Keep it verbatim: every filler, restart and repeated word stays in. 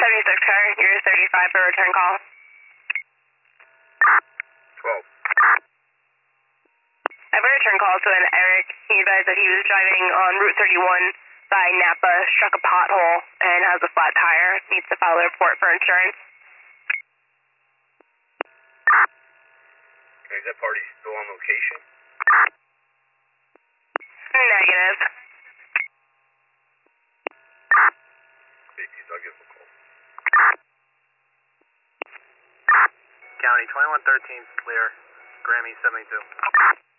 seventy-six car, you're thirty-five for a return call. twelve. I have a return call to an Eric. He advised that he was driving on Route thirty-one by Napa, struck a pothole, and has a flat tire. Needs to file a report for insurance. Okay, is that party still on location? Negative. I'll give him a call. County twenty-one thirteen, clear. Grammy seventy-two.